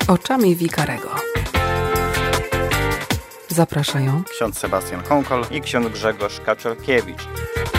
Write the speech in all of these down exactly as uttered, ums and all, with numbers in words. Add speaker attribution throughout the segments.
Speaker 1: Oczami Wikarego. Zapraszają
Speaker 2: ksiądz Sebastian Konkol
Speaker 3: i ksiądz Grzegorz Kaczorkiewicz.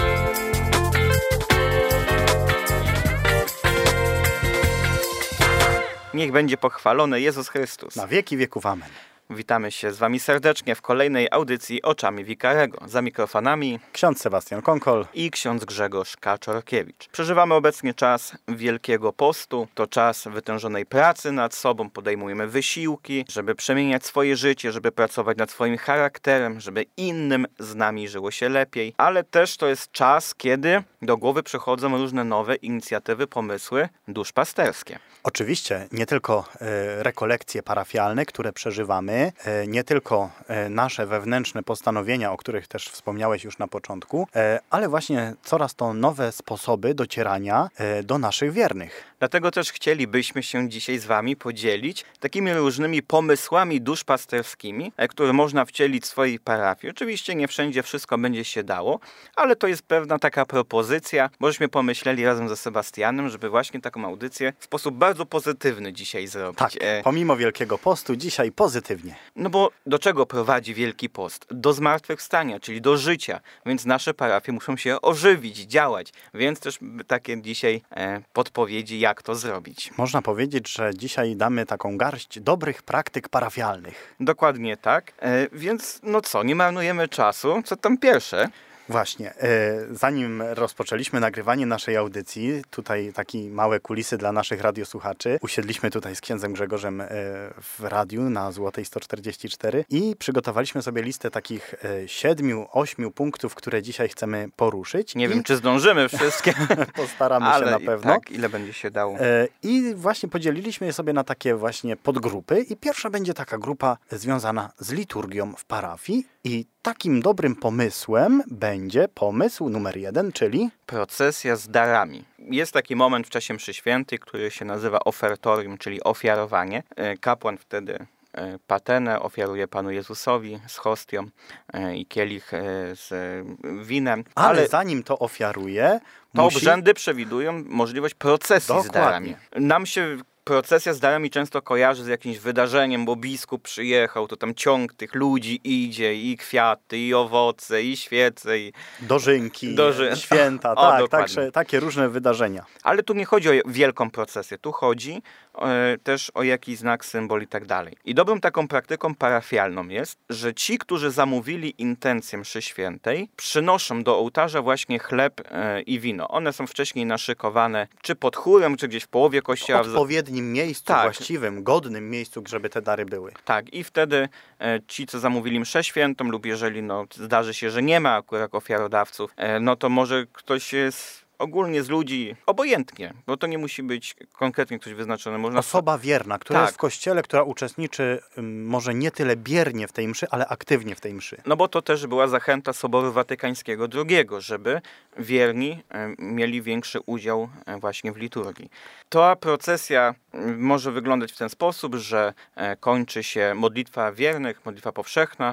Speaker 3: Niech będzie pochwalony Jezus Chrystus.
Speaker 2: Na wieki wieków. Amen.
Speaker 3: Witamy się z Wami serdecznie w kolejnej audycji Oczami Wikarego. Za mikrofonami
Speaker 2: ksiądz Sebastian Konkol
Speaker 3: i ksiądz Grzegorz Kaczorkiewicz. Przeżywamy obecnie czas Wielkiego Postu. To czas wytężonej pracy nad sobą. Podejmujemy wysiłki, żeby przemieniać swoje życie, żeby pracować nad swoim charakterem, żeby innym z nami żyło się lepiej. Ale też to jest czas, kiedy do głowy przychodzą różne nowe inicjatywy, pomysły duszpasterskie.
Speaker 2: Oczywiście nie tylko e, rekolekcje parafialne, które przeżywamy, e, nie tylko e, nasze wewnętrzne postanowienia, o których też wspomniałeś już na początku, e, ale właśnie coraz to nowe sposoby docierania e, do naszych wiernych.
Speaker 3: Dlatego też chcielibyśmy się dzisiaj z Wami podzielić takimi różnymi pomysłami duszpasterskimi, e, które można wcielić w swojej parafii. Oczywiście nie wszędzie wszystko będzie się dało, ale to jest pewna taka propozycja, bośmy pomyśleli razem ze Sebastianem, żeby właśnie taką audycję w sposób bardzo pozytywny dzisiaj zrobić.
Speaker 2: Tak, pomimo Wielkiego Postu dzisiaj pozytywnie.
Speaker 3: No bo do czego prowadzi Wielki Post? Do zmartwychwstania, czyli do życia, więc nasze parafie muszą się ożywić, działać, więc też takie dzisiaj e, podpowiedzi, jak to zrobić.
Speaker 2: Można powiedzieć, że dzisiaj damy taką garść dobrych praktyk parafialnych.
Speaker 3: Dokładnie tak, e, więc no co, nie marnujemy czasu, co tam pierwsze?
Speaker 2: Właśnie, zanim rozpoczęliśmy nagrywanie naszej audycji, tutaj takie małe kulisy dla naszych radiosłuchaczy, usiedliśmy tutaj z księdzem Grzegorzem w radiu na Złotej sto czterdzieści cztery i przygotowaliśmy sobie listę takich siedmiu, ośmiu punktów, które dzisiaj chcemy poruszyć.
Speaker 3: Nie
Speaker 2: I...
Speaker 3: wiem, czy zdążymy wszystkie.
Speaker 2: Postaramy
Speaker 3: Ale
Speaker 2: się na pewno.
Speaker 3: Tak, ile będzie się dało.
Speaker 2: I właśnie podzieliliśmy je sobie na takie właśnie podgrupy i pierwsza będzie taka grupa związana z liturgią w parafii i takim dobrym pomysłem będzie pomysł numer jeden, czyli
Speaker 3: procesja z darami. Jest taki moment w czasie mszy świętej, który się nazywa ofertorium, czyli ofiarowanie. Kapłan wtedy patenę ofiaruje Panu Jezusowi z hostią i kielich z winem.
Speaker 2: Ale,
Speaker 3: ale
Speaker 2: zanim to ofiaruje,
Speaker 3: to
Speaker 2: musi...
Speaker 3: obrzędy przewidują możliwość procesji
Speaker 2: Dokładnie.
Speaker 3: z darami. Nam się procesja z darami często kojarzy z jakimś wydarzeniem, bo biskup przyjechał, to tam ciąg tych ludzi idzie, i kwiaty, i owoce, i świece, i
Speaker 2: dożynki,
Speaker 3: Doży...
Speaker 2: święta,
Speaker 3: o,
Speaker 2: tak, także, takie różne wydarzenia.
Speaker 3: Ale tu nie chodzi o wielką procesję, tu chodzi e, też o jakiś znak, symbol i tak dalej. I dobrą taką praktyką parafialną jest, że ci, którzy zamówili intencję mszy świętej, przynoszą do ołtarza właśnie chleb e, i wino. One są wcześniej naszykowane, czy pod chórem, czy gdzieś w połowie kościoła.
Speaker 2: W odpowiednim miejscu,
Speaker 3: tak.
Speaker 2: właściwym, godnym miejscu, żeby te dary były.
Speaker 3: Tak, i wtedy e, ci, co zamówili mszę świętą lub jeżeli no, zdarzy się, że nie ma akurat ofiarodawców, e, no to może ktoś jest ogólnie z ludzi, obojętnie, bo to nie musi być konkretnie ktoś wyznaczony. Można...
Speaker 2: Osoba wierna, która
Speaker 3: tak.
Speaker 2: jest w kościele, która uczestniczy może nie tyle biernie w tej mszy, ale aktywnie w tej mszy.
Speaker 3: No bo to też była zachęta Soboru Watykańskiego drugiego, żeby wierni mieli większy udział właśnie w liturgii. Ta procesja może wyglądać w ten sposób, że kończy się modlitwa wiernych, modlitwa powszechna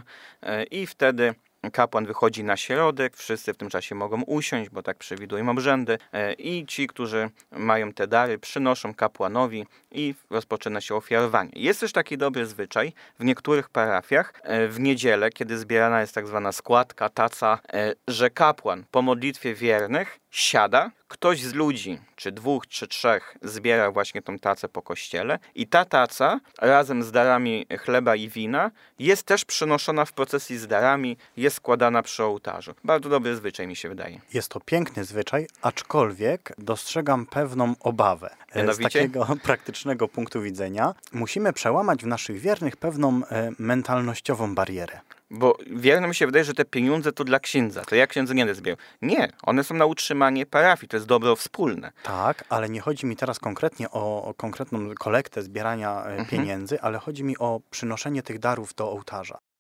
Speaker 3: i wtedy kapłan wychodzi na środek, wszyscy w tym czasie mogą usiąść, bo tak przewidują obrzędy i ci, którzy mają te dary, przynoszą kapłanowi i rozpoczyna się ofiarowanie. Jest też taki dobry zwyczaj w niektórych parafiach w niedzielę, kiedy zbierana jest tak zwana składka, taca, że kapłan po modlitwie wiernych siada, ktoś z ludzi, czy dwóch, czy trzech, zbiera właśnie tą tacę po kościele i ta taca razem z darami chleba i wina jest też przynoszona w procesji z darami, jest składana przy ołtarzu. Bardzo dobry zwyczaj, mi się wydaje.
Speaker 2: Jest to piękny zwyczaj, aczkolwiek dostrzegam pewną obawę.
Speaker 3: Mianowicie?
Speaker 2: Z takiego praktycznego punktu widzenia musimy przełamać w naszych wiernych pewną e, mentalnościową barierę.
Speaker 3: Bo wiernym mi się wydaje, że te pieniądze to dla księdza. To ja księdza nie będę zbierał. Nie, one są na utrzymanie parafii, to jest dobro wspólne.
Speaker 2: Tak, ale nie chodzi mi teraz konkretnie o, o konkretną kolektę zbierania mhm. pieniędzy, ale chodzi mi o przynoszenie tych darów do ołtarza.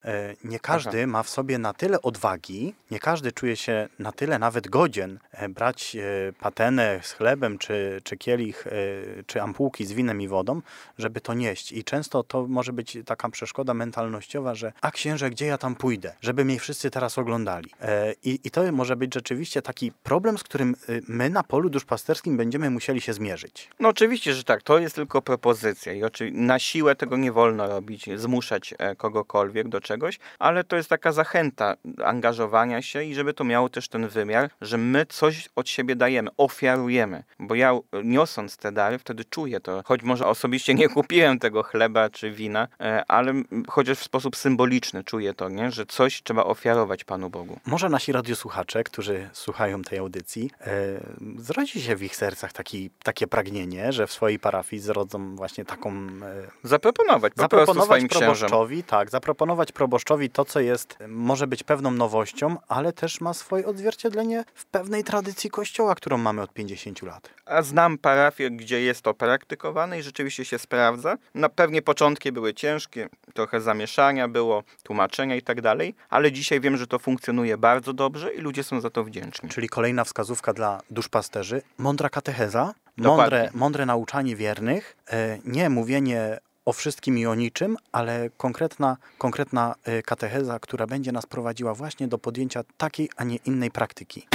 Speaker 2: nie każdy Aha. ma w sobie na tyle odwagi, nie każdy czuje się na tyle nawet godzien brać patenę z chlebem, czy, czy kielich, czy ampułki z winem i wodą, żeby to nieść. I często to może być taka przeszkoda mentalnościowa, że a księże, gdzie ja tam pójdę, żeby mnie wszyscy teraz oglądali. I, i to może być rzeczywiście taki problem, z którym my na polu duszpasterskim będziemy musieli się zmierzyć.
Speaker 3: No oczywiście, że tak. To jest tylko propozycja i oczywiście na siłę tego nie wolno robić, zmuszać kogokolwiek do czegoś, ale to jest taka zachęta angażowania się i żeby to miało też ten wymiar, że my coś od siebie dajemy, ofiarujemy. Bo ja niosąc te dary wtedy czuję to, choć może osobiście nie kupiłem tego chleba czy wina, ale chociaż w sposób symboliczny czuję to, nie? Że coś trzeba ofiarować Panu Bogu.
Speaker 2: Może nasi radiosłuchacze, którzy słuchają tej audycji, e, zrodzi się w ich sercach taki, takie pragnienie, że w swojej parafii zrodzą właśnie taką... E,
Speaker 3: zaproponować po
Speaker 2: zaproponować
Speaker 3: prostu swoim
Speaker 2: proboszczowi,
Speaker 3: księżom.
Speaker 2: tak, zaproponować proboszczowi to, co jest, może być pewną nowością, ale też ma swoje odzwierciedlenie w pewnej tradycji Kościoła, którą mamy od pięćdziesięciu lat.
Speaker 3: A znam parafię, gdzie jest to praktykowane i rzeczywiście się sprawdza. No, pewnie początki były ciężkie, trochę zamieszania było, tłumaczenia i tak dalej, ale dzisiaj wiem, że to funkcjonuje bardzo dobrze i ludzie są za to wdzięczni.
Speaker 2: Czyli kolejna wskazówka dla duszpasterzy, mądra katecheza, mądre, mądre nauczanie wiernych, nie mówienie o wszystkim i o niczym, ale konkretna, konkretna katecheza, która będzie nas prowadziła właśnie do podjęcia takiej, a nie innej praktyki.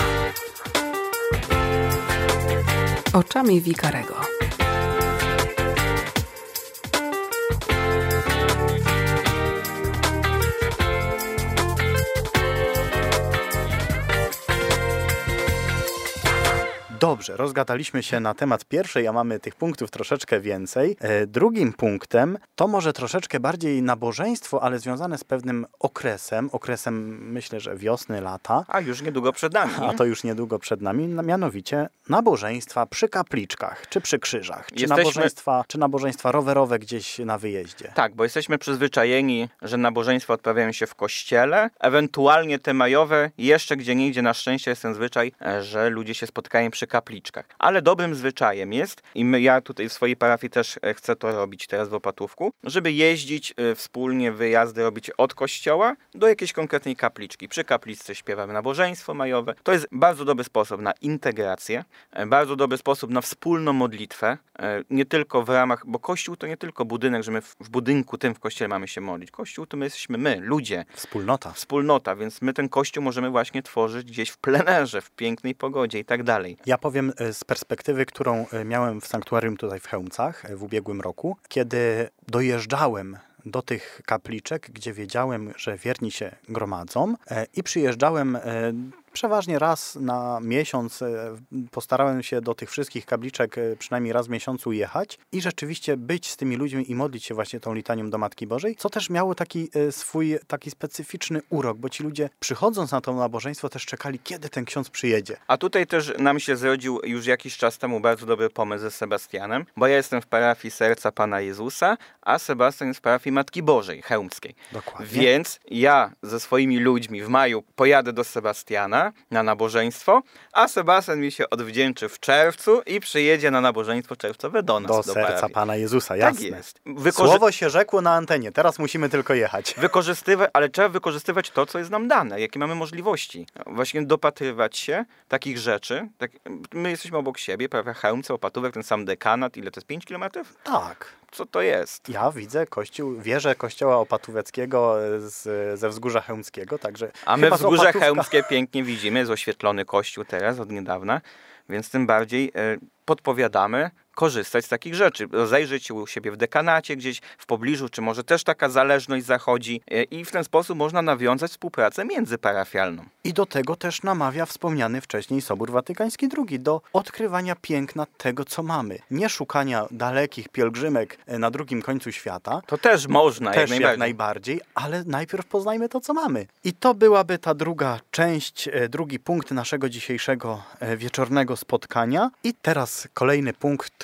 Speaker 1: Oczami wikarego.
Speaker 2: Dobrze, rozgadaliśmy się na temat pierwszej, a mamy tych punktów troszeczkę więcej. E, drugim punktem to może troszeczkę bardziej nabożeństwo, ale związane z pewnym okresem, okresem myślę, że wiosny, lata.
Speaker 3: A już niedługo przed nami.
Speaker 2: A to już niedługo przed nami, mianowicie nabożeństwa przy kapliczkach, czy przy krzyżach, czy,
Speaker 3: Jesteśmy...
Speaker 2: nabożeństwa, czy nabożeństwa rowerowe gdzieś na wyjeździe.
Speaker 3: Tak, bo jesteśmy przyzwyczajeni, że nabożeństwa odprawiają się w kościele, ewentualnie te majowe, jeszcze gdzie niegdzie na szczęście jest ten zwyczaj, że ludzie się spotkają przy kapliczkach. Ale dobrym zwyczajem jest, i my, ja tutaj w swojej parafii też chcę to robić teraz w Opatówku, żeby jeździć wspólnie, wyjazdy robić od kościoła do jakiejś konkretnej kapliczki. Przy kapliczce śpiewamy nabożeństwo majowe. To jest bardzo dobry sposób na integrację, bardzo dobry sposób na wspólną modlitwę, nie tylko w ramach, bo kościół to nie tylko budynek, że my w budynku tym w kościele mamy się modlić. Kościół to my jesteśmy my, ludzie.
Speaker 2: Wspólnota.
Speaker 3: Wspólnota, więc my ten kościół możemy właśnie tworzyć gdzieś w plenerze, w pięknej pogodzie i tak dalej.
Speaker 2: Ja powiem z perspektywy, którą miałem w sanktuarium tutaj w Chełmcach w ubiegłym roku, kiedy dojeżdżałem do tych kapliczek, gdzie wiedziałem, że wierni się gromadzą i przyjeżdżałem przeważnie raz na miesiąc, postarałem się do tych wszystkich kapliczek przynajmniej raz w miesiącu jechać i rzeczywiście być z tymi ludźmi i modlić się właśnie tą litanią do Matki Bożej, co też miało taki swój taki specyficzny urok, bo ci ludzie przychodząc na to nabożeństwo też czekali, kiedy ten ksiądz przyjedzie.
Speaker 3: A tutaj też nam się zrodził już jakiś czas temu bardzo dobry pomysł ze Sebastianem, bo ja jestem w parafii Serca Pana Jezusa, a Sebastian jest w parafii Matki Bożej chełmskiej.
Speaker 2: Dokładnie.
Speaker 3: Więc ja ze swoimi ludźmi w maju pojadę do Sebastiana na nabożeństwo, a Sebastian mi się odwdzięczy w czerwcu i przyjedzie na nabożeństwo czerwcowe do nas.
Speaker 2: Do,
Speaker 3: do
Speaker 2: Serca
Speaker 3: parafii.
Speaker 2: Pana Jezusa, jasne.
Speaker 3: Tak jest. Wykorzy...
Speaker 2: Słowo się rzekło na antenie, teraz musimy tylko jechać.
Speaker 3: Wykorzystywać, ale trzeba wykorzystywać to, co jest nam dane, jakie mamy możliwości. Właśnie dopatrywać się takich rzeczy. Tak, my jesteśmy obok siebie, prawda, Chełmce, Opatówek, ten sam dekanat, ile to jest? pięć kilometrów?
Speaker 2: Tak.
Speaker 3: Co to jest?
Speaker 2: Ja widzę kościół, wieżę kościoła opatóweckiego z, ze Wzgórza Chełmskiego, także
Speaker 3: A my Wzgórze
Speaker 2: Opatówka...
Speaker 3: Chełmskie pięknie widzimy, jest oświetlony kościół teraz od niedawna, więc tym bardziej e, podpowiadamy korzystać z takich rzeczy. Rozejrzeć się u siebie w dekanacie gdzieś w pobliżu, czy może też taka zależność zachodzi e, i w ten sposób można nawiązać współpracę międzyparafialną.
Speaker 2: I do tego też namawia wspomniany wcześniej Sobór Watykański drugi, do odkrywania piękna tego, co mamy. Nie szukania dalekich pielgrzymek na drugim końcu świata.
Speaker 3: To też można,
Speaker 2: też
Speaker 3: jak najbardziej.
Speaker 2: jak najbardziej, ale najpierw poznajmy to, co mamy. I to byłaby ta druga część, drugi punkt naszego dzisiejszego wieczornego spotkania. I teraz kolejny punkt,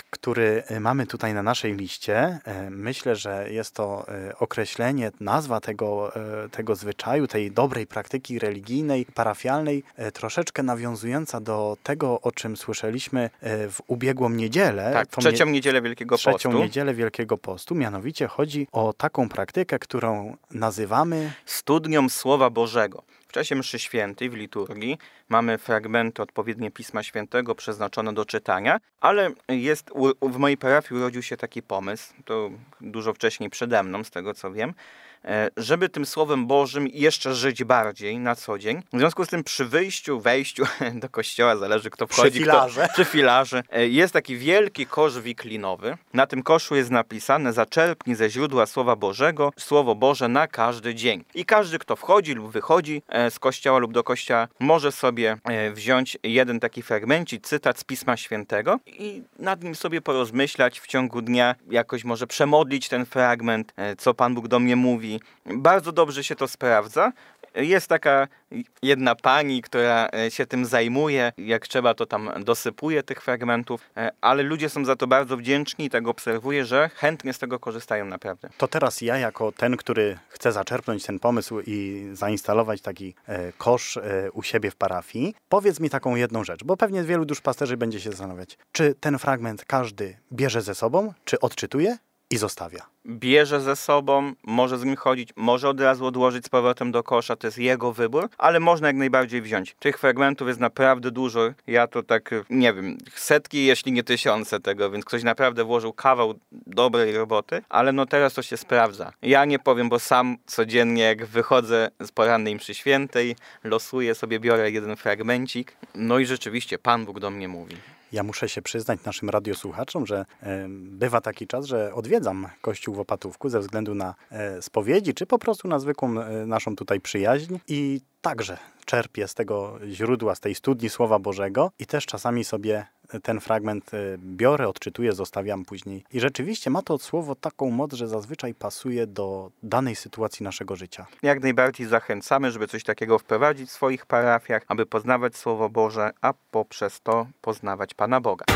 Speaker 2: który mamy tutaj na naszej liście, myślę, że jest to określenie, nazwa tego, tego zwyczaju, tej dobrej praktyki religijnej, parafialnej, troszeczkę nawiązująca do tego, o czym słyszeliśmy w ubiegłą niedzielę.
Speaker 3: Tak, w trzecią niedzielę Wielkiego
Speaker 2: trzecią
Speaker 3: Postu.
Speaker 2: Trzecią niedzielę Wielkiego Postu. Mianowicie chodzi o taką praktykę, którą nazywamy
Speaker 3: studnią Słowa Bożego. W czasie mszy świętej w liturgii mamy fragmenty odpowiednie Pisma Świętego przeznaczone do czytania, ale jest w mojej parafii urodził się taki pomysł, to dużo wcześniej przede mną, z tego co wiem, żeby tym Słowem Bożym jeszcze żyć bardziej na co dzień. W związku z tym przy wyjściu, wejściu do kościoła, zależy kto wchodzi,
Speaker 2: przy filarze.
Speaker 3: Kto, przy filarze, jest taki wielki kosz wiklinowy. Na tym koszu jest napisane: zaczerpnij ze źródła Słowa Bożego Słowo Boże na każdy dzień. I każdy, kto wchodzi lub wychodzi z kościoła lub do kościoła, może sobie wziąć jeden taki fragmencik, cytat z Pisma Świętego i nad nim sobie porozmyślać w ciągu dnia, jakoś może przemodlić ten fragment, co Pan Bóg do mnie mówi. Bardzo dobrze się to sprawdza. Jest taka jedna pani, która się tym zajmuje, jak trzeba to tam dosypuje tych fragmentów, ale ludzie są za to bardzo wdzięczni i tak obserwuję, że chętnie z tego korzystają naprawdę.
Speaker 2: To teraz ja jako ten, który chce zaczerpnąć ten pomysł i zainstalować taki e, kosz e, u siebie w parafii, powiedz mi taką jedną rzecz, bo pewnie wielu duszpasterzy będzie się zastanawiać, czy ten fragment każdy bierze ze sobą, czy odczytuje i zostawia?
Speaker 3: Bierze ze sobą, może z nim chodzić, może od razu odłożyć z powrotem do kosza, to jest jego wybór, ale można jak najbardziej wziąć. Tych fragmentów jest naprawdę dużo, ja to tak, nie wiem, setki, jeśli nie tysiące tego, więc ktoś naprawdę włożył kawał dobrej roboty, ale no teraz to się sprawdza. Ja nie powiem, bo sam codziennie jak wychodzę z porannej mszy świętej, losuję sobie, biorę jeden fragmencik, no i rzeczywiście Pan Bóg do mnie mówi.
Speaker 2: Ja muszę się przyznać naszym radiosłuchaczom, że e, bywa taki czas, że odwiedzam kościół w Opatówku ze względu na e, spowiedzi, czy po prostu na zwykłą e, naszą tutaj przyjaźń i także czerpię z tego źródła, z tej studni Słowa Bożego i też czasami sobie ten fragment biorę, odczytuję, zostawiam później. I rzeczywiście ma to słowo taką moc, że zazwyczaj pasuje do danej sytuacji naszego życia.
Speaker 3: Jak najbardziej zachęcamy, żeby coś takiego wprowadzić w swoich parafiach, aby poznawać Słowo Boże, a poprzez to poznawać Pana Boga.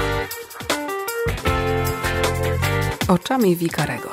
Speaker 1: Oczami Wikarego.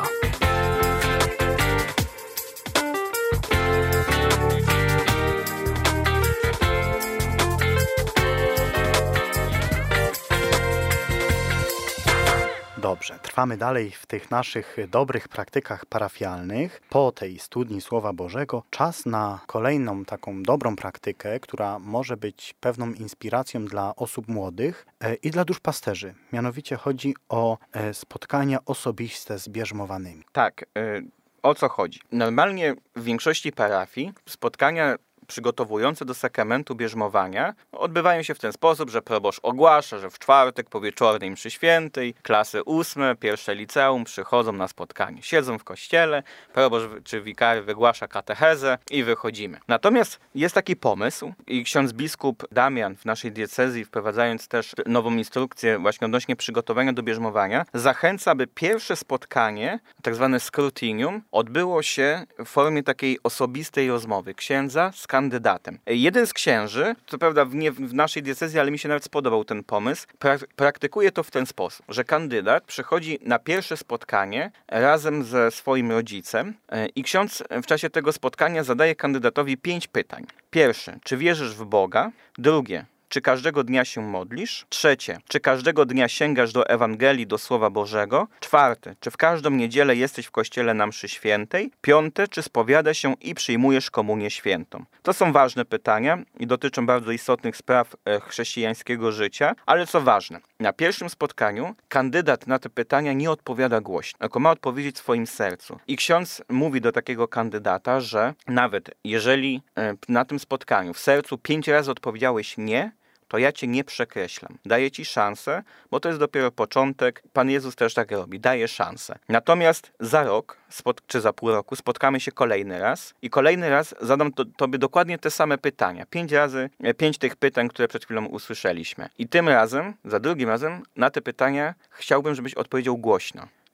Speaker 2: Dobrze, trwamy dalej w tych naszych dobrych praktykach parafialnych. Po tej studni Słowa Bożego czas na kolejną taką dobrą praktykę, która może być pewną inspiracją dla osób młodych i dla duszpasterzy. Mianowicie chodzi o spotkania osobiste z bierzmowanymi.
Speaker 3: Tak, o co chodzi? Normalnie w większości parafii spotkania przygotowujące do sakramentu bierzmowania odbywają się w ten sposób, że proboszcz ogłasza, że w czwartek po wieczornej mszy świętej klasy ósme, pierwsze liceum przychodzą na spotkanie. Siedzą w kościele, proboszcz czy wikary wygłasza katechezę i wychodzimy. Natomiast jest taki pomysł i ksiądz biskup Damian w naszej diecezji, wprowadzając też nową instrukcję właśnie odnośnie przygotowania do bierzmowania, zachęca, by pierwsze spotkanie, tak zwane scrutinium, odbyło się w formie takiej osobistej rozmowy księdza z kandydatem. Jeden z księży, co prawda nie w naszej diecezji, ale mi się nawet spodobał ten pomysł, pra- praktykuje to w ten sposób, że kandydat przychodzi na pierwsze spotkanie razem ze swoim rodzicem i ksiądz w czasie tego spotkania zadaje kandydatowi pięć pytań. Pierwsze, czy wierzysz w Boga? Drugie, czy każdego dnia się modlisz? Trzecie, czy każdego dnia sięgasz do Ewangelii, do Słowa Bożego? Czwarte, czy w każdą niedzielę jesteś w kościele na mszy świętej? Piąte, czy spowiadasz się i przyjmujesz komunię świętą? To są ważne pytania i dotyczą bardzo istotnych spraw chrześcijańskiego życia, ale co ważne, na pierwszym spotkaniu kandydat na te pytania nie odpowiada głośno, tylko ma odpowiedzieć w swoim sercu. I ksiądz mówi do takiego kandydata, że nawet jeżeli na tym spotkaniu w sercu pięć razy odpowiedziałeś nie, to ja cię nie przekreślam. Daję ci szansę, bo to jest dopiero początek. Pan Jezus też tak robi, daje szansę. Natomiast za rok, czy za pół roku spotkamy się kolejny raz i kolejny raz zadam to, tobie dokładnie te same pytania. Pięć razy, pięć tych pytań, które przed chwilą usłyszeliśmy. I tym razem, za drugim razem, na te pytania chciałbym, żebyś odpowiedział głośno.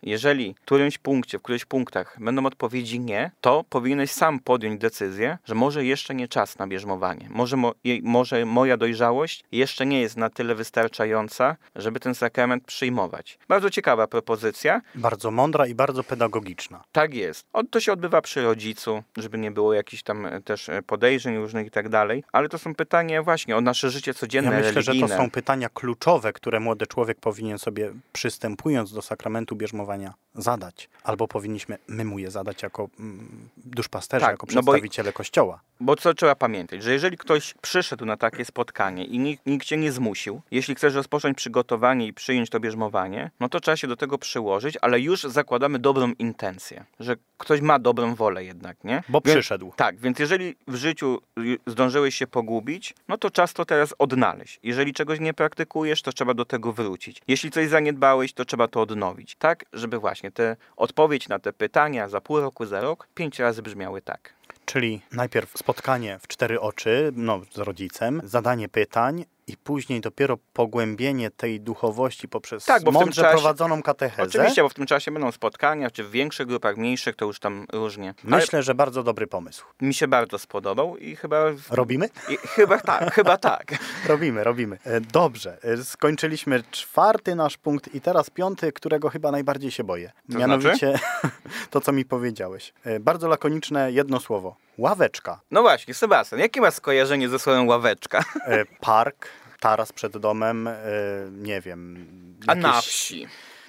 Speaker 3: Jeżeli w którymś punkcie, w którychś punktach będą odpowiedzi nie, to powinieneś sam podjąć decyzję, że może jeszcze nie czas na bierzmowanie. Może, mo, może moja dojrzałość jeszcze nie jest na tyle wystarczająca, żeby ten sakrament przyjmować. Bardzo ciekawa propozycja.
Speaker 2: Bardzo mądra i bardzo pedagogiczna.
Speaker 3: Tak jest. To się odbywa przy rodzicu, żeby nie było jakichś tam też podejrzeń różnych i tak dalej, ale to są pytania właśnie o nasze życie codzienne,
Speaker 2: Ja myślę,
Speaker 3: religijne.
Speaker 2: że to są pytania kluczowe, które młody człowiek powinien sobie, przystępując do sakramentu bierzmowania, zadać. Albo powinniśmy my mu je zadać jako mm, duszpasterze,
Speaker 3: tak,
Speaker 2: jako
Speaker 3: no
Speaker 2: przedstawiciele
Speaker 3: bo,
Speaker 2: Kościoła.
Speaker 3: Bo co trzeba pamiętać, że jeżeli ktoś przyszedł na takie spotkanie i nikt, nikt cię nie zmusił, jeśli chcesz rozpocząć przygotowanie i przyjąć to bierzmowanie, no to trzeba się do tego przyłożyć, ale już zakładamy dobrą intencję, że ktoś ma dobrą wolę jednak, nie?
Speaker 2: Bo
Speaker 3: więc,
Speaker 2: przyszedł.
Speaker 3: Tak, więc jeżeli w życiu zdążyłeś się pogubić, no to czas to teraz odnaleźć. Jeżeli czegoś nie praktykujesz, to trzeba do tego wrócić. Jeśli coś zaniedbałeś, to trzeba to odnowić. Tak, żeby właśnie te odpowiedź na te pytania za pół roku, za rok, pięć razy brzmiały tak.
Speaker 2: Czyli najpierw spotkanie w cztery oczy, no, z rodzicem, zadanie pytań i później dopiero pogłębienie tej duchowości poprzez
Speaker 3: tak, bo w
Speaker 2: mądrze
Speaker 3: tym czasie,
Speaker 2: prowadzoną katechezę.
Speaker 3: Oczywiście, bo w tym czasie będą spotkania, czy w większych grupach, mniejszych, to już tam różnie.
Speaker 2: Myślę,
Speaker 3: Ale
Speaker 2: że bardzo dobry pomysł.
Speaker 3: mi się bardzo spodobał i chyba...
Speaker 2: Robimy?
Speaker 3: I, chyba tak, chyba tak.
Speaker 2: Robimy, robimy. Dobrze, skończyliśmy czwarty nasz punkt i teraz piąty, którego chyba najbardziej się boję.
Speaker 3: To
Speaker 2: Mianowicie
Speaker 3: znaczy?
Speaker 2: to, co mi powiedziałeś. Bardzo lakoniczne jedno słowo. Ławeczka.
Speaker 3: No właśnie, Sebastian, jakie masz skojarzenie ze słowem ławeczka?
Speaker 2: Park, taras przed domem, nie wiem.
Speaker 3: A
Speaker 2: jakieś...
Speaker 3: na wsi?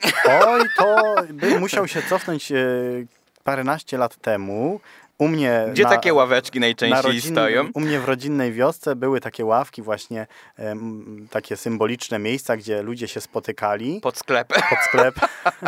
Speaker 2: Oj, to by musiał się cofnąć paręnaście lat temu. U mnie
Speaker 3: Gdzie
Speaker 2: na,
Speaker 3: takie ławeczki najczęściej
Speaker 2: na rodzin,
Speaker 3: stoją?
Speaker 2: U mnie w rodzinnej wiosce były takie ławki właśnie, um, takie symboliczne miejsca, gdzie ludzie się spotykali.
Speaker 3: Pod sklepem.
Speaker 2: Pod sklepem.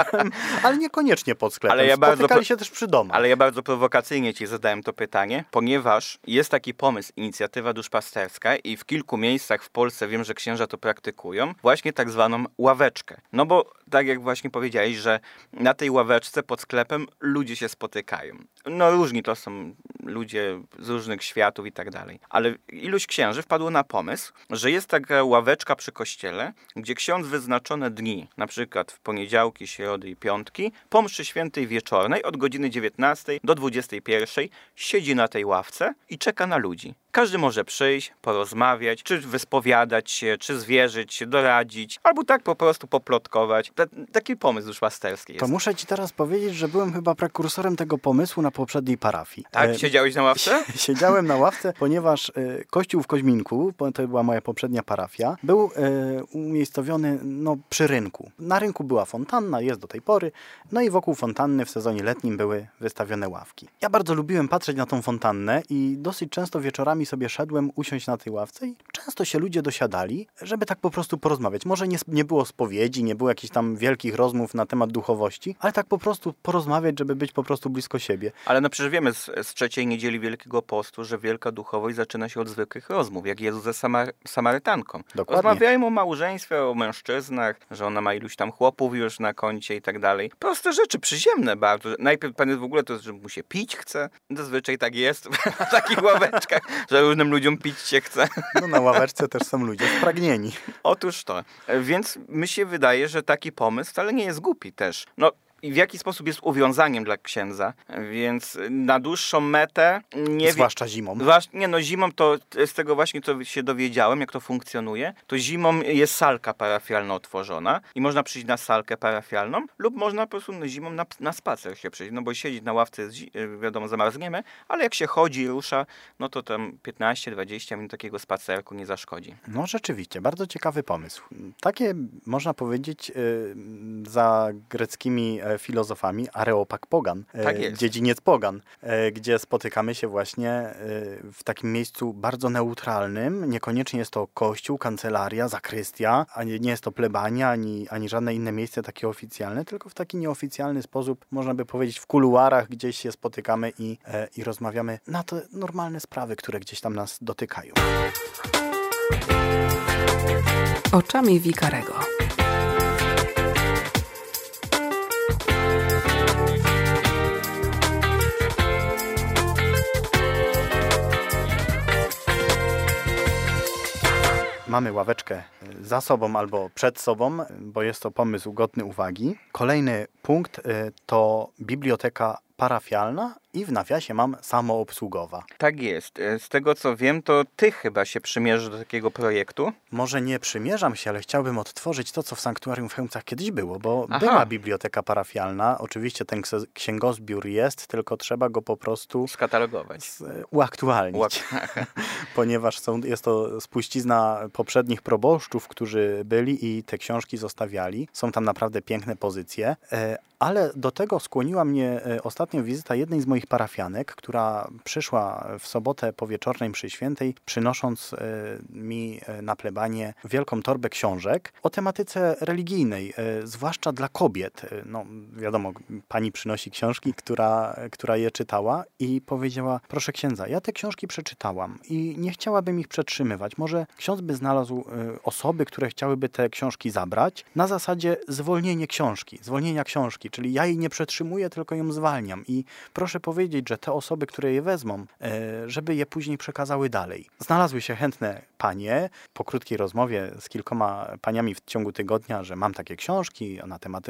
Speaker 2: Ale niekoniecznie pod sklepem.
Speaker 3: Ale ja
Speaker 2: Spotykali
Speaker 3: bardzo,
Speaker 2: się też przy domu.
Speaker 3: Ale ja bardzo prowokacyjnie ci zadałem to pytanie, ponieważ jest taki pomysł, inicjatywa duszpasterska i w kilku miejscach w Polsce wiem, że księża to praktykują, właśnie tak zwaną ławeczkę. No bo tak jak właśnie powiedziałeś, że na tej ławeczce pod sklepem ludzie się spotykają. No różni to są ludzie z różnych światów i tak dalej. Ale iluś księży wpadło na pomysł, że jest taka ławeczka przy kościele, gdzie ksiądz wyznaczone dni, na przykład w poniedziałki, środy i piątki, po mszy świętej wieczornej od godziny dziewiętnastej do dwudziestej pierwszej siedzi na tej ławce i czeka na ludzi. Każdy może przyjść, porozmawiać, czy wyspowiadać się, czy zwierzyć się, doradzić, albo tak po prostu poplotkować. T- taki pomysł duszpasterski jest.
Speaker 2: To muszę ci teraz powiedzieć, że byłem chyba prekursorem tego pomysłu na poprzedniej parafii.
Speaker 3: Tak?
Speaker 2: E,
Speaker 3: Siedziałeś na ławce?
Speaker 2: Siedziałem na ławce, ponieważ e, kościół w Koźminku, bo to była moja poprzednia parafia, był e, umiejscowiony no, przy rynku. Na rynku była fontanna, jest do tej pory, no i wokół fontanny w sezonie letnim były wystawione ławki. Ja bardzo lubiłem patrzeć na tą fontannę i dosyć często wieczorami sobie szedłem usiąść na tej ławce i często się ludzie dosiadali, żeby tak po prostu porozmawiać. Może nie, nie było spowiedzi, nie było jakichś tam wielkich rozmów na temat duchowości, ale tak po prostu porozmawiać, żeby być po prostu blisko siebie.
Speaker 3: Ale no przecież wiemy z, z trzeciej niedzieli Wielkiego Postu, że wielka duchowość zaczyna się od zwykłych rozmów, jak Jezus ze Samar- Samarytanką.
Speaker 2: Dokładnie.
Speaker 3: Rozmawiają o małżeństwie, o mężczyznach, że ona ma iluś tam chłopów już na koncie i tak dalej. Proste rzeczy, przyziemne bardzo. Najpierw pan jest w ogóle to, że mu się pić chce. Zazwyczaj tak jest na takich ławeczkach, że różnym ludziom pić się chce.
Speaker 2: No na ławeczce też są ludzie spragnieni.
Speaker 3: Otóż to. Więc mi się wydaje, że taki pomysł wcale nie jest głupi też. No, i w jaki sposób jest uwiązaniem dla księdza, więc na dłuższą metę nie
Speaker 2: Zwłaszcza zimą.
Speaker 3: Zważ, nie no, zimą to z tego właśnie, co się dowiedziałem, jak to funkcjonuje, to zimą jest salka parafialna otworzona i można przyjść na salkę parafialną lub można po prostu no, zimą na, na spacer się przyjść, no bo siedzieć na ławce jest, wiadomo, zamarzniemy, ale jak się chodzi, rusza, no to tam piętnaście dwadzieścia minut takiego spacerku nie zaszkodzi.
Speaker 2: No rzeczywiście, bardzo ciekawy pomysł. Takie, można powiedzieć, za greckimi filozofami Areopag Pogan,
Speaker 3: tak jest.
Speaker 2: dziedziniec Pogan, gdzie spotykamy się właśnie w takim miejscu bardzo neutralnym. Niekoniecznie jest to kościół, kancelaria, zakrystia, ani nie jest to plebania, ani, ani żadne inne miejsce takie oficjalne, tylko w taki nieoficjalny sposób, można by powiedzieć, w kuluarach gdzieś się spotykamy i, i rozmawiamy na te normalne sprawy, które gdzieś tam nas dotykają.
Speaker 1: Oczami Wikarego.
Speaker 2: Mamy ławeczkę książkę za sobą albo przed sobą, bo jest to pomysł godny uwagi. Kolejny punkt to biblioteka parafialna i w nawiasie mam samoobsługowa.
Speaker 3: Tak jest. Z tego co wiem, to ty chyba się przymierzysz do takiego projektu.
Speaker 2: Może nie przymierzam się, ale chciałbym odtworzyć to, co w Sanktuarium w Chełmcach kiedyś było, bo
Speaker 3: Aha.
Speaker 2: była biblioteka parafialna. Oczywiście ten księgozbiór jest, tylko trzeba go po prostu
Speaker 3: skatalogować.
Speaker 2: Z, uaktualnić.
Speaker 3: Uak-
Speaker 2: Ponieważ są, jest to spuścizna poprzednich proboszczów, którzy byli i te książki zostawiali. Są tam naprawdę piękne pozycje. Ale do tego skłoniła mnie ostatnio wizyta jednej z moich parafianek, która przyszła w sobotę po wieczornej mszy świętej, przynosząc mi na plebanie wielką torbę książek o tematyce religijnej, zwłaszcza dla kobiet. No wiadomo, pani przynosi książki, która, która je czytała i powiedziała: proszę księdza, ja te książki przeczytałam i nie chciałabym ich przetrzymywać. Może ksiądz by znalazł osoby, które chciałyby te książki zabrać na zasadzie zwolnienie książki, zwolnienia książki. Czyli ja jej nie przetrzymuję, tylko ją zwalniam. I proszę powiedzieć, że te osoby, które je wezmą, żeby je później przekazały dalej. Znalazły się chętne panie. Po krótkiej rozmowie z kilkoma paniami w ciągu tygodnia, że mam takie książki na temat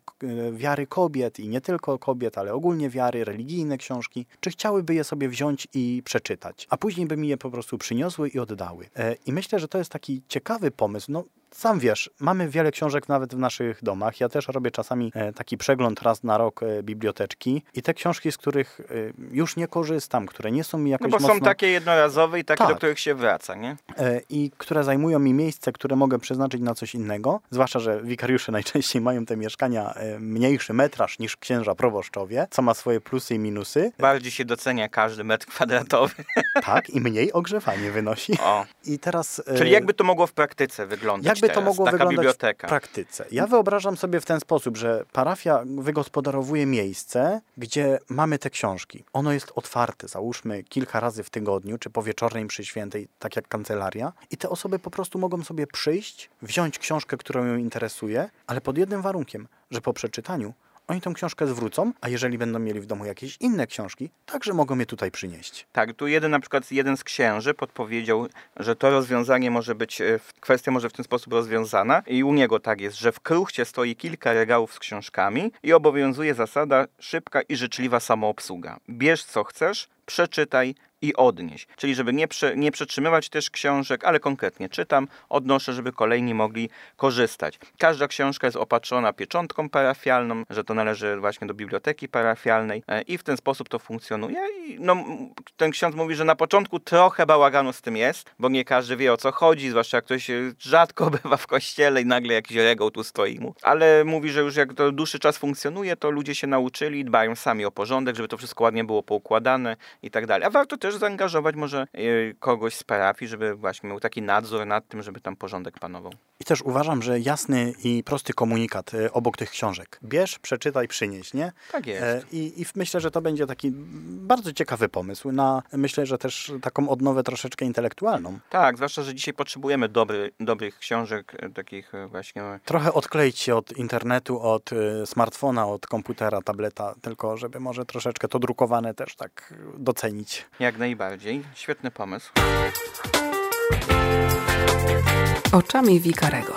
Speaker 2: wiary kobiet i nie tylko kobiet, ale ogólnie wiary, religijne książki. Czy chciałyby je sobie wziąć i przeczytać? A później by mi je po prostu przyniosły i oddały. I myślę, że to jest taki ciekawy pomysł. No, sam wiesz, mamy wiele książek nawet w naszych domach. Ja też robię czasami taki przegląd raz na rok biblioteczki i te książki, z których już nie korzystam, które nie są mi jakoś
Speaker 3: No bo
Speaker 2: mocno...
Speaker 3: są takie jednorazowe i takie,
Speaker 2: tak.
Speaker 3: do których się wraca, nie?
Speaker 2: I które zajmują mi miejsce, które mogę przeznaczyć na coś innego. Zwłaszcza, że wikariusze najczęściej mają te mieszkania mniejszy metraż niż księża proboszczowie, co ma swoje plusy i minusy.
Speaker 3: Bardziej się docenia każdy metr kwadratowy.
Speaker 2: Tak, i mniej ogrzewanie wynosi.
Speaker 3: O.
Speaker 2: I teraz...
Speaker 3: Czyli jakby to mogło w praktyce wyglądać
Speaker 2: Jakby
Speaker 3: teraz,
Speaker 2: to mogło
Speaker 3: taka
Speaker 2: wyglądać
Speaker 3: biblioteka.
Speaker 2: w praktyce. Ja wyobrażam sobie w ten sposób, że parafia wygospodarowuje miejsce, gdzie mamy te książki. Ono jest otwarte, załóżmy kilka razy w tygodniu, czy po wieczornej mszy świętej, tak jak kancelaria. I te osoby po prostu mogą sobie przyjść, wziąć książkę, którą ją interesuje, ale pod jednym warunkiem, że po przeczytaniu oni tą książkę zwrócą, a jeżeli będą mieli w domu jakieś inne książki, także mogą je tutaj przynieść.
Speaker 3: Tak, tu jeden na przykład jeden z księży podpowiedział, że to rozwiązanie może być, kwestia może w ten sposób rozwiązana i u niego tak jest, że w kruchcie stoi kilka regałów z książkami i obowiązuje zasada szybka i życzliwa samoobsługa. Bierz co chcesz, przeczytaj i odnieść. Czyli żeby nie, prze, nie przetrzymywać też książek, ale konkretnie czytam, odnoszę, żeby kolejni mogli korzystać. Każda książka jest opatrzona pieczątką parafialną, że to należy właśnie do biblioteki parafialnej i w ten sposób to funkcjonuje. I no, ten ksiądz mówi, że na początku trochę bałaganu z tym jest, bo nie każdy wie, o co chodzi, zwłaszcza jak ktoś rzadko bywa w kościele i nagle jakiś regał tu stoi mu. Ale mówi, że już jak to dłuższy czas funkcjonuje, to ludzie się nauczyli, dbają sami o porządek, żeby to wszystko ładnie było poukładane i tak dalej. A warto też zaangażować może kogoś z parafii, żeby właśnie miał taki nadzór nad tym, żeby tam porządek panował.
Speaker 2: I też uważam, że jasny i prosty komunikat obok tych książek. Bierz, przeczytaj, przynieś, nie?
Speaker 3: Tak jest.
Speaker 2: I, i myślę, że to będzie taki bardzo ciekawy pomysł na, myślę, że też taką odnowę troszeczkę intelektualną.
Speaker 3: Tak, zwłaszcza, że dzisiaj potrzebujemy dobry, dobrych książek, takich właśnie...
Speaker 2: Trochę odkleić się od internetu, od smartfona, od komputera, tableta, tylko żeby może troszeczkę to drukowane też tak docenić.
Speaker 3: Jak najbardziej. Świetny pomysł.
Speaker 1: Oczami Wikarego.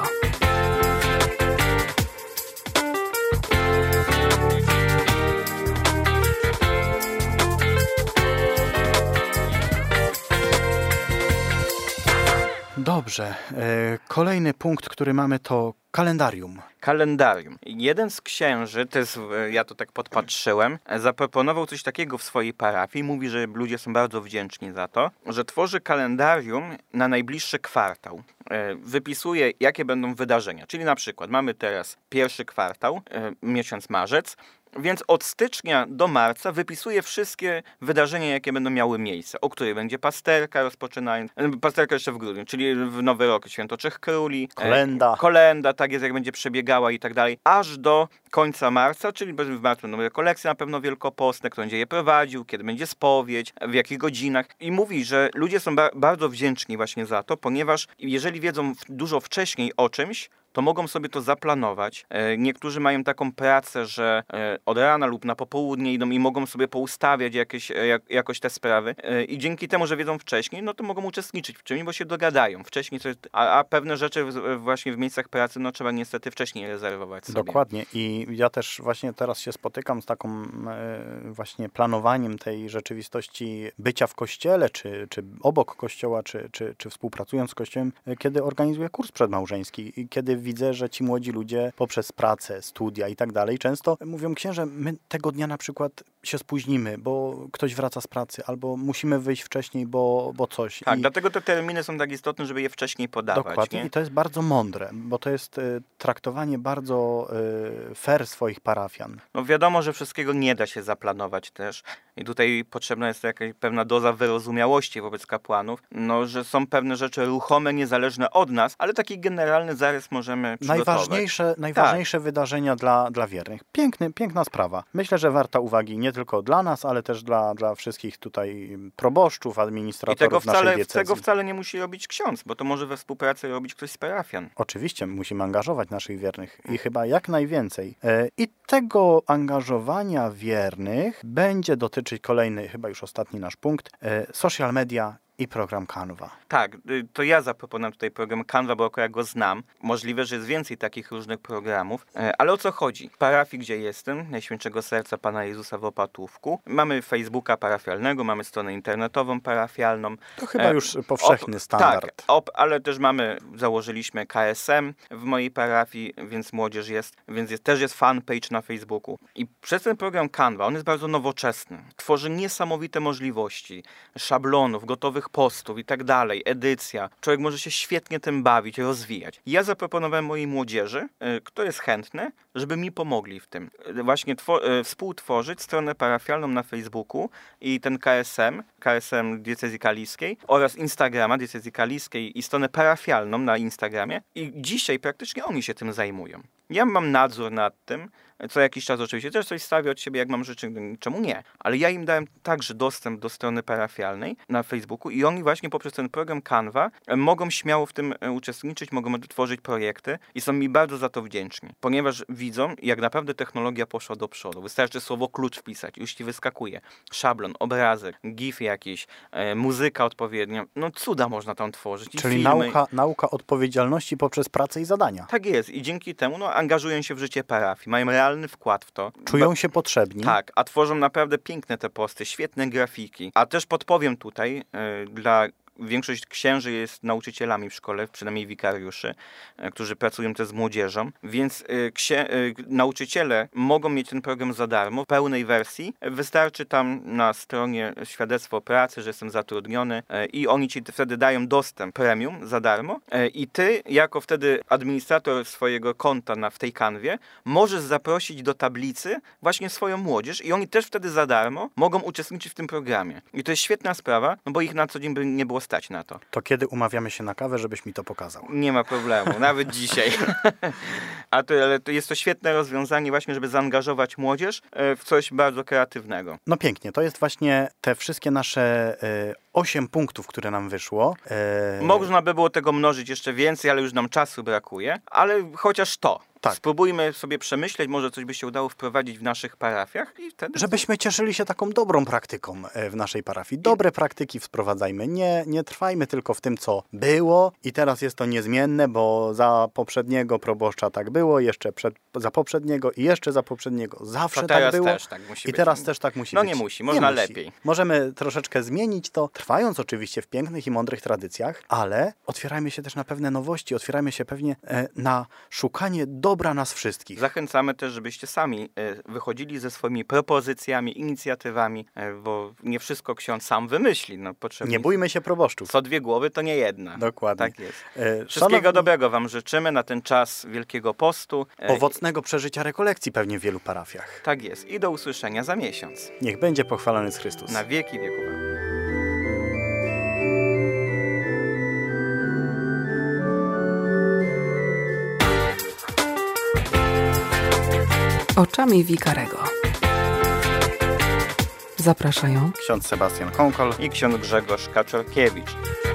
Speaker 2: Dobrze. Kolejny punkt, który mamy, to kalendarium.
Speaker 3: Kalendarium. Jeden z księży, to jest, ja to tak podpatrzyłem, zaproponował coś takiego w swojej parafii. Mówi, że ludzie są bardzo wdzięczni za to, że tworzy kalendarium na najbliższy kwartał. Wypisuje, jakie będą wydarzenia. Czyli na przykład mamy teraz pierwszy kwartał, miesiąc marzec, więc od stycznia do marca wypisuje wszystkie wydarzenia, jakie będą miały miejsce, o której będzie pasterka rozpoczynając, pasterka jeszcze w grudniu, czyli w Nowy Rok, Święto Trzech Króli,
Speaker 2: kolenda,
Speaker 3: e, kolenda, tak jest, jak będzie przebiegała i tak dalej, aż do końca marca, czyli w marcu będą rekolekcje na pewno wielkopostne, kto będzie je prowadził, kiedy będzie spowiedź, w jakich godzinach. I mówi, że ludzie są ba- bardzo wdzięczni właśnie za to, ponieważ jeżeli wiedzą dużo wcześniej o czymś, to mogą sobie to zaplanować. Niektórzy mają taką pracę, że od rana lub na popołudnie idą i mogą sobie poustawiać jakieś, jak, jakoś te sprawy i dzięki temu, że wiedzą wcześniej, no to mogą uczestniczyć w czymś, bo się dogadają wcześniej, a, a pewne rzeczy właśnie w miejscach pracy, no trzeba niestety wcześniej rezerwować sobie.
Speaker 2: Dokładnie i ja też właśnie teraz się spotykam z taką właśnie planowaniem tej rzeczywistości bycia w kościele, czy, czy obok kościoła, czy, czy, czy współpracując z kościołem, kiedy organizuję kurs przedmałżeński i kiedy widzę, że ci młodzi ludzie poprzez pracę, studia i tak dalej często mówią: księże, my tego dnia na przykład się spóźnimy, bo ktoś wraca z pracy, albo musimy wyjść wcześniej, bo, bo coś.
Speaker 3: Tak,
Speaker 2: I
Speaker 3: dlatego te terminy są tak istotne, żeby je wcześniej podawać.
Speaker 2: dokładnie,
Speaker 3: nie?
Speaker 2: i to jest bardzo mądre, bo to jest y, traktowanie bardzo y, fair swoich parafian.
Speaker 3: No wiadomo, że wszystkiego nie da się zaplanować też i tutaj potrzebna jest jakaś pewna doza wyrozumiałości wobec kapłanów, no, że są pewne rzeczy ruchome, niezależne od nas, ale taki generalny zarys możemy przygotować.
Speaker 2: Najważniejsze, najważniejsze tak. wydarzenia dla, dla wiernych. Piękny, piękna sprawa. Myślę, że warta uwagi nie tylko dla nas, ale też dla, dla wszystkich tutaj proboszczów, administratorów
Speaker 3: I tego wcale,
Speaker 2: naszej diecezji.
Speaker 3: tego wcale nie musi robić ksiądz, bo to może we współpracy robić ktoś z parafian.
Speaker 2: Oczywiście, musimy angażować naszych wiernych i chyba jak najwięcej. I tego angażowania wiernych będzie dotyczyć kolejny, chyba już ostatni nasz punkt, social media i program Canva.
Speaker 3: Tak, to ja zaproponowałem tutaj program Canva, bo akurat go znam. Możliwe, że jest więcej takich różnych programów, ale o co chodzi? W parafii, gdzie jestem, Najświętszego Serca Pana Jezusa w Opatówku, mamy Facebooka parafialnego, mamy stronę internetową parafialną.
Speaker 2: To chyba już powszechny op, standard.
Speaker 3: Tak, op, ale też mamy, założyliśmy K S M w mojej parafii, więc młodzież jest, więc jest, też jest fanpage na Facebooku. I przez ten program Canva, on jest bardzo nowoczesny. Tworzy niesamowite możliwości, szablonów, gotowych postów i tak dalej, edycja. Człowiek może się świetnie tym bawić, rozwijać. Ja zaproponowałem mojej młodzieży, kto jest chętny, żeby mi pomogli w tym. Właśnie two- współtworzyć stronę parafialną na Facebooku i ten K S M, K S M Diecezji Kaliskiej oraz Instagrama Diecezji Kaliskiej i stronę parafialną na Instagramie i dzisiaj praktycznie oni się tym zajmują. Ja mam nadzór nad tym, co jakiś czas oczywiście też coś stawię od siebie, jak mam rzeczy, czemu nie. Ale ja im dałem także dostęp do strony parafialnej na Facebooku i oni właśnie poprzez ten program Canva mogą śmiało w tym uczestniczyć, mogą tworzyć projekty i są mi bardzo za to wdzięczni, ponieważ widzą, jak naprawdę technologia poszła do przodu. Wystarczy słowo klucz wpisać, już ci wyskakuje. Szablon, obrazek, gif jakiś, e, muzyka odpowiednia. No cuda można tam tworzyć.
Speaker 2: Czyli
Speaker 3: filmy.
Speaker 2: nauka, nauka odpowiedzialności poprzez pracę i zadania.
Speaker 3: Tak jest i dzięki temu no, angażują się w życie parafii, mają realny wkład w to.
Speaker 2: Czują
Speaker 3: Ba-
Speaker 2: się potrzebni.
Speaker 3: Tak, a tworzą naprawdę piękne te posty, świetne grafiki. A też podpowiem tutaj yy, dla Większość księży jest nauczycielami w szkole, przynajmniej wikariuszy, którzy pracują też z młodzieżą, więc księ- nauczyciele mogą mieć ten program za darmo w pełnej wersji. Wystarczy tam na stronie świadectwo o pracy, że jestem zatrudniony i oni ci wtedy dają dostęp premium za darmo i ty jako wtedy administrator swojego konta na, w tej kanwie możesz zaprosić do tablicy właśnie swoją młodzież i oni też wtedy za darmo mogą uczestniczyć w tym programie. I to jest świetna sprawa, no bo ich na co dzień by nie było stać na to.
Speaker 2: To kiedy umawiamy się na kawę, żebyś mi to pokazał?
Speaker 3: Nie ma problemu, nawet dzisiaj. A to, ale to jest to świetne rozwiązanie właśnie, żeby zaangażować młodzież w coś bardzo kreatywnego.
Speaker 2: No pięknie, to jest właśnie te wszystkie nasze y, osiem punktów, które nam wyszło. Y...
Speaker 3: Można by było tego mnożyć jeszcze więcej, ale już nam czasu brakuje, ale chociaż to. Tak. Spróbujmy sobie przemyśleć, może coś by się udało wprowadzić w naszych parafiach i wtedy...
Speaker 2: Żebyśmy cieszyli się taką dobrą praktyką w naszej parafii. Dobre praktyki wprowadzajmy. Nie, nie trwajmy tylko w tym, co było i teraz jest to niezmienne, bo za poprzedniego proboszcza tak było, jeszcze przed, za poprzedniego i jeszcze za poprzedniego. Zawsze tak było.
Speaker 3: Też tak musi
Speaker 2: I
Speaker 3: być.
Speaker 2: teraz też tak musi
Speaker 3: no,
Speaker 2: być.
Speaker 3: No nie musi, można nie musi. lepiej.
Speaker 2: Możemy troszeczkę zmienić to, trwając oczywiście w pięknych i mądrych tradycjach, ale otwierajmy się też na pewne nowości, otwierajmy się pewnie e, na szukanie dobra nas wszystkich.
Speaker 3: Zachęcamy też, żebyście sami e, wychodzili ze swoimi propozycjami, inicjatywami, e, bo nie wszystko ksiądz sam wymyśli. No, potrzebny...
Speaker 2: Nie bójmy się proboszczów.
Speaker 3: Co dwie głowy, to nie jedna.
Speaker 2: Dokładnie.
Speaker 3: Tak jest.
Speaker 2: E,
Speaker 3: Wszystkiego
Speaker 2: szanowni...
Speaker 3: dobrego wam życzymy na ten czas Wielkiego Postu.
Speaker 2: E, Owocnego przeżycia rekolekcji pewnie w wielu parafiach.
Speaker 3: Tak jest. I do usłyszenia za miesiąc.
Speaker 2: Niech będzie pochwalony Chrystus.
Speaker 3: Na wieki wieków.
Speaker 1: Oczami Wikarego. Zapraszają
Speaker 2: ksiądz Sebastian Konkol
Speaker 3: i ksiądz Grzegorz Kaczorkiewicz.